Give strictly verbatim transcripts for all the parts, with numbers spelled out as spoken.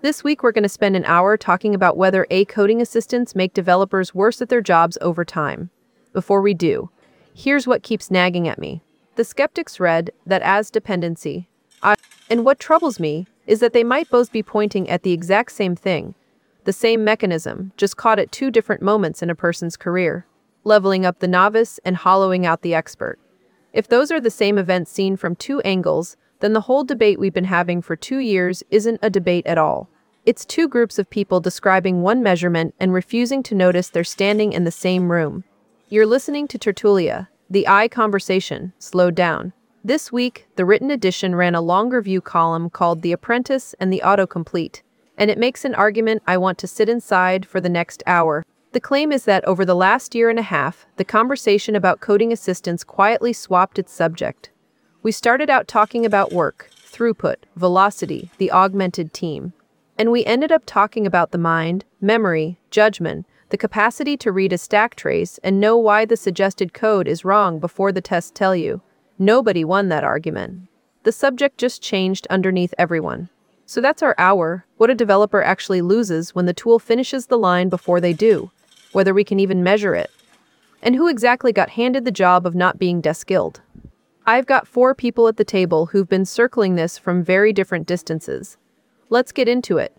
This week, we're going to spend an hour talking about whether A I coding assistants make developers worse at their jobs over time. Before we do, here's what keeps nagging at me. The skeptics read that as dependency. I, and what troubles me is that they might both be pointing at the exact same thing, the same mechanism, just caught at two different moments in a person's career, leveling up the novice and hollowing out the expert. If those are the same events seen from two angles, then the whole debate we've been having for two years isn't a debate at all. It's two groups of people describing one measurement and refusing to notice they're standing in the same room. You're listening to Tertulia, the I conversation, slowed down. This week, the written edition ran a longer view column called The Apprentice and the Autocomplete, and it makes an argument I want to sit inside for the next hour. The claim is that over the last year and a half, the conversation about coding assistants quietly swapped its subject. We started out talking about work, throughput, velocity, the augmented team. And we ended up talking about the mind, memory, judgment, the capacity to read a stack trace and know why the suggested code is wrong before the tests tell you. Nobody won that argument. The subject just changed underneath everyone. So that's our hour, what a developer actually loses when the tool finishes the line before they do, whether we can even measure it, and who exactly got handed the job of not being de-skilled. I've got four people at the table who've been circling this from very different distances. Let's get into it.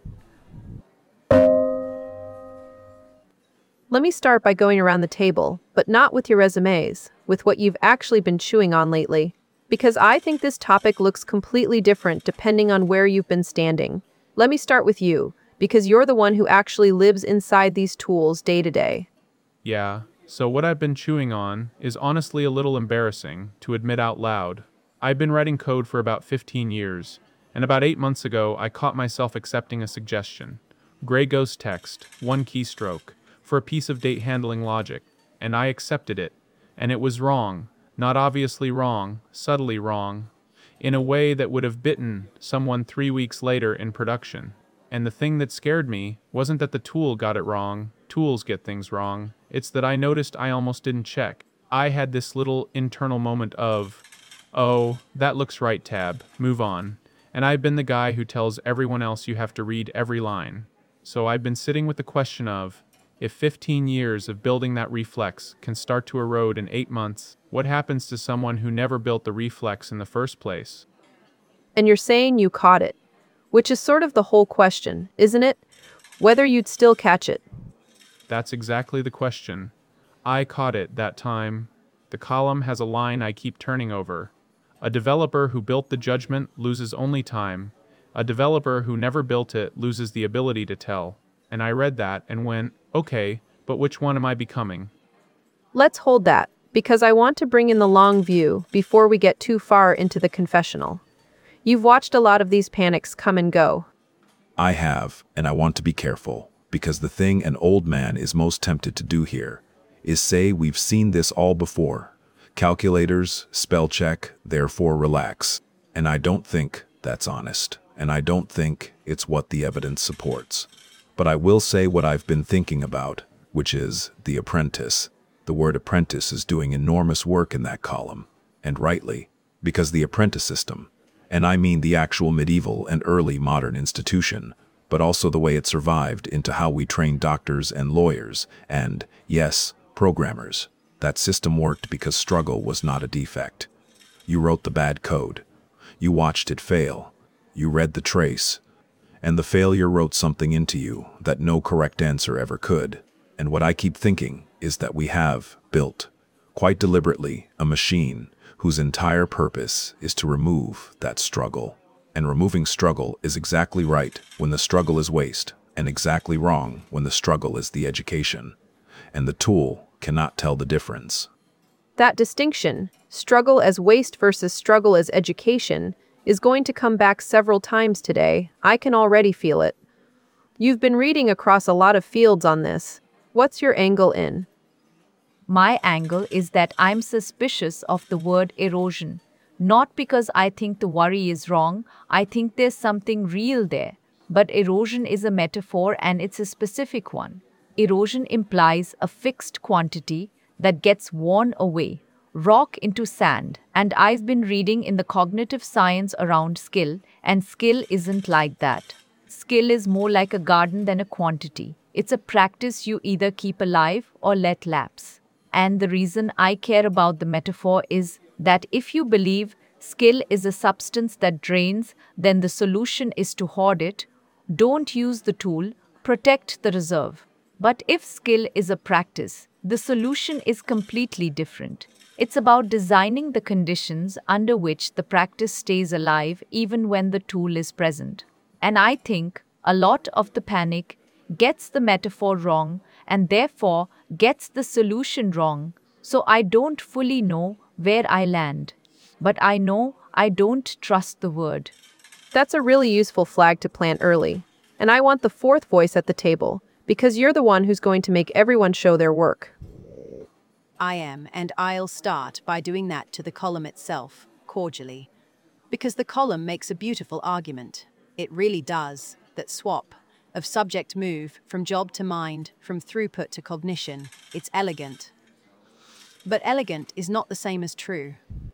Let me start by going around the table, but not with your resumes, with what you've actually been chewing on lately, because I think this topic looks completely different depending on where you've been standing. Let me start with you, because you're the one who actually lives inside these tools day to day. Yeah, so what I've been chewing on is honestly a little embarrassing to admit out loud. I've been writing code for about fifteen years, and about eight months ago, I caught myself accepting a suggestion. Gray ghost text, one keystroke, for a piece of date handling logic, and I accepted it. And it was wrong, not obviously wrong, subtly wrong, in a way that would have bitten someone three weeks later in production. And the thing that scared me wasn't that the tool got it wrong, tools get things wrong, it's that I noticed I almost didn't check. I had this little internal moment of, oh, that looks right, tab, move on. And I've been the guy who tells everyone else you have to read every line. So I've been sitting with the question of, if fifteen years of building that reflex can start to erode in eight months, what happens to someone who never built the reflex in the first place? And you're saying you caught it, which is sort of the whole question, isn't it? Whether you'd still catch it. That's exactly the question. I caught it that time. The column has a line I keep turning over. A developer who built the judgment loses only time. A developer who never built it loses the ability to tell. And I read that and went, okay, but which one am I becoming? Let's hold that, because I want to bring in the long view before we get too far into the confessional. You've watched a lot of these panics come and go. I have, and I want to be careful, because the thing an old man is most tempted to do here is say we've seen this all before. Calculators, spell check, therefore relax. And I don't think that's honest, and I don't think it's what the evidence supports. But I will say what I've been thinking about, which is The Apprentice. The word apprentice is doing enormous work in that column, and rightly, because the apprentice system, and I mean the actual medieval and early modern institution, but also the way it survived into how we train doctors and lawyers, and, yes, programmers. That system worked because struggle was not a defect. You wrote the bad code. You watched it fail. You read the trace. And the failure wrote something into you that no correct answer ever could. And what I keep thinking is that we have built, quite deliberately, a machine whose entire purpose is to remove that struggle. And removing struggle is exactly right when the struggle is waste, and exactly wrong when the struggle is the education. And the tool cannot tell the difference. That distinction, struggle as waste versus struggle as education, is going to come back several times today. I can already feel it. You've been reading across a lot of fields on this. What's your angle in? My angle is that I'm suspicious of the word erosion. Not because I think the worry is wrong, I think there's something real there. But erosion is a metaphor and it's a specific one. Erosion implies a fixed quantity that gets worn away, rock into sand, and I've been reading in the cognitive science around skill, and skill isn't like that. Skill is more like a garden than a quantity. It's a practice you either keep alive or let lapse. And the reason I care about the metaphor is that if you believe skill is a substance that drains, then the solution is to hoard it. Don't use the tool, protect the reserve. But if skill is a practice, the solution is completely different. It's about designing the conditions under which the practice stays alive even when the tool is present. And I think a lot of the panic gets the metaphor wrong and therefore gets the solution wrong. So I don't fully know where I land. But I know I don't trust the word. That's a really useful flag to plant early. And I want the fourth voice at the table, because you're the one who's going to make everyone show their work. I am, and I'll start by doing that to the column itself, cordially. Because the column makes a beautiful argument. It really does, that swap of subject move from job to mind, from throughput to cognition. It's elegant. But elegant is not the same as true.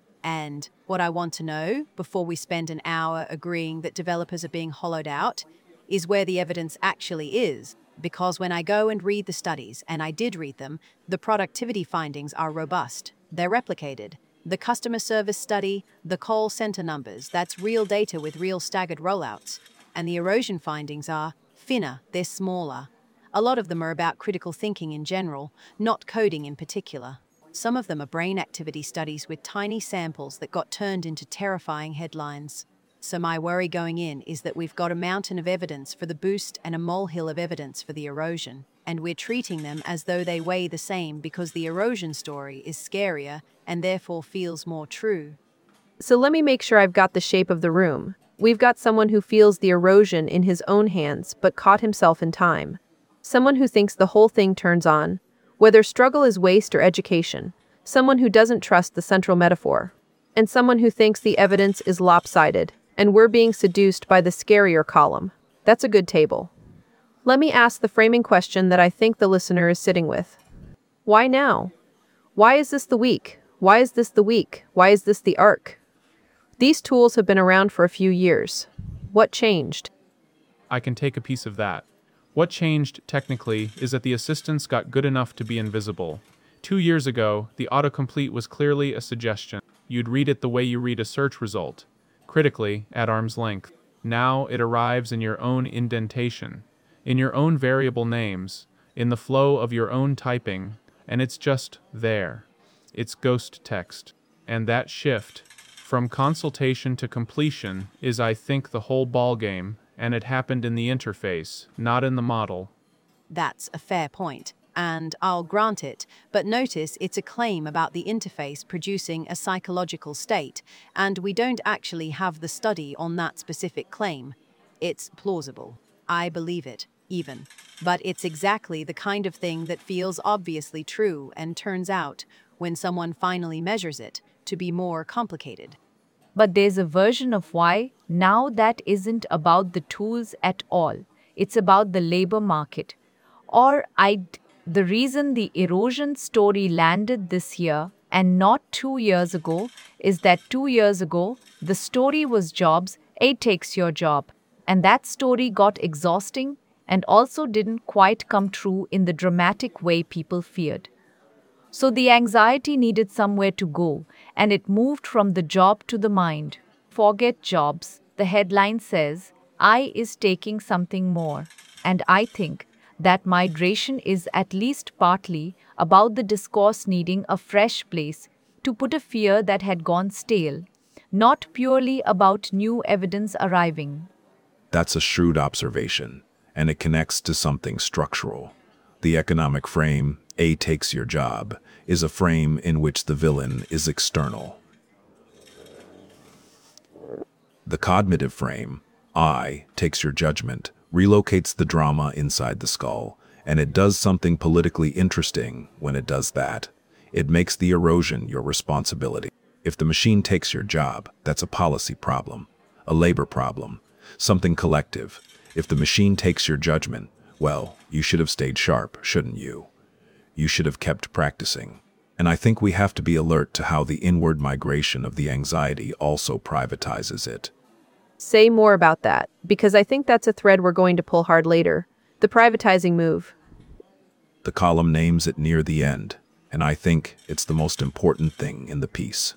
And what I want to know, before we spend an hour agreeing that developers are being hollowed out, is where the evidence actually is. Because when I go and read the studies, and I did read them, the productivity findings are robust. They're replicated. The customer service study, the call center numbers, that's real data with real staggered rollouts. And the erosion findings are thinner, they're smaller. A lot of them are about critical thinking in general, not coding in particular. Some of them are brain activity studies with tiny samples that got turned into terrifying headlines. So my worry going in is that we've got a mountain of evidence for the boost and a molehill of evidence for the erosion, and we're treating them as though they weigh the same because the erosion story is scarier and therefore feels more true. So let me make sure I've got the shape of the room. We've got someone who feels the erosion in his own hands but caught himself in time. Someone who thinks the whole thing turns on, whether struggle is waste or education. Someone who doesn't trust the central metaphor. And someone who thinks the evidence is lopsided, and we're being seduced by the scarier column. That's a good table. Let me ask the framing question that I think the listener is sitting with. Why now? Why is this the week? Why is this the week? Why is this the arc? These tools have been around for a few years. What changed? I can take a piece of that. What changed, technically, is that the assistants got good enough to be invisible. Two years ago, the autocomplete was clearly a suggestion. You'd read it the way you read a search result, critically, at arm's length. Now it arrives in your own indentation, in your own variable names, in the flow of your own typing, and it's just there. It's ghost text. And that shift, from consultation to completion, is, I think, the whole ballgame, and it happened in the interface, not in the model. That's a fair point, and I'll grant it, but notice it's a claim about the interface producing a psychological state, and we don't actually have the study on that specific claim. It's plausible. I believe it, even. But it's exactly the kind of thing that feels obviously true and turns out, when someone finally measures it, to be more complicated. But there's a version of why now that isn't about the tools at all. It's about the labor market. Or I'd, the reason the erosion story landed this year and not two years ago is that two years ago, the story was jobs, A takes your job. And that story got exhausting and also didn't quite come true in the dramatic way people feared. So the anxiety needed somewhere to go, and it moved from the job to the mind. Forget jobs, the headline says, I is taking something more. And I think that migration is at least partly about the discourse needing a fresh place to put a fear that had gone stale, not purely about new evidence arriving. That's a shrewd observation, and it connects to something structural. The economic frame, A takes your job, is a frame in which the villain is external. The cognitive frame, I takes your judgment, relocates the drama inside the skull, and it does something politically interesting when it does that. It makes the erosion your responsibility. If the machine takes your job, that's a policy problem, a labor problem, something collective. If the machine takes your judgment, well, you should have stayed sharp, shouldn't you? You should have kept practicing. And I think we have to be alert to how the inward migration of the anxiety also privatizes it. Say more about that, because I think that's a thread we're going to pull hard later. The privatizing move. The column names it near the end, and I think it's the most important thing in the piece.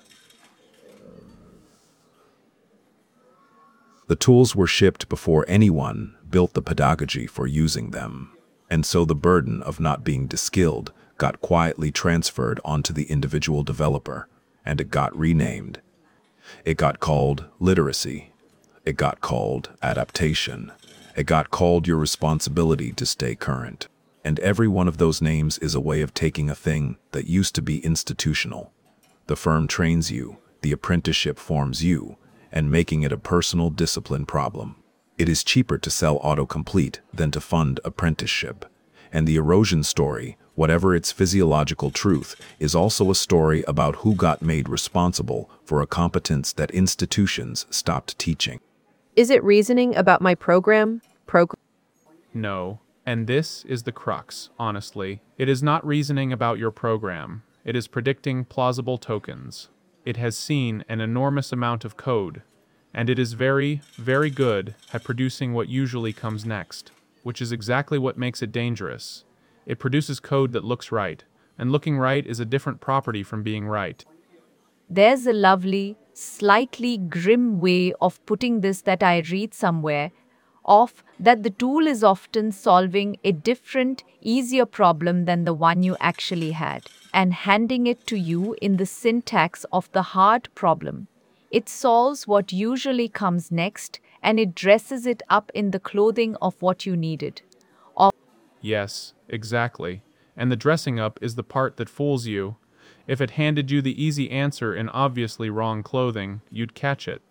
The tools were shipped before anyone built the pedagogy for using them, and so the burden of not being de-skilled got quietly transferred onto the individual developer, and it got renamed. It got called literacy. It got called adaptation. It got called your responsibility to stay current. And every one of those names is a way of taking a thing that used to be institutional. The firm trains you, the apprenticeship forms you, and making it a personal discipline problem. It is cheaper to sell autocomplete than to fund apprenticeship. And the erosion story, whatever its physiological truth, is also a story about who got made responsible for a competence that institutions stopped teaching. Is it reasoning about my program? Pro- No. And this is the crux, honestly. It is not reasoning about your program. It is predicting plausible tokens. It has seen an enormous amount of code, and it is very, very good at producing what usually comes next, which is exactly what makes it dangerous. It produces code that looks right, and looking right is a different property from being right. There's a lovely, slightly grim way of putting this that I read somewhere, of that the tool is often solving a different, easier problem than the one you actually had, and handing it to you in the syntax of the hard problem. It solves what usually comes next, and it dresses it up in the clothing of what you needed. Of Yes, exactly. And the dressing up is the part that fools you. If it handed you the easy answer in obviously wrong clothing, you'd catch it.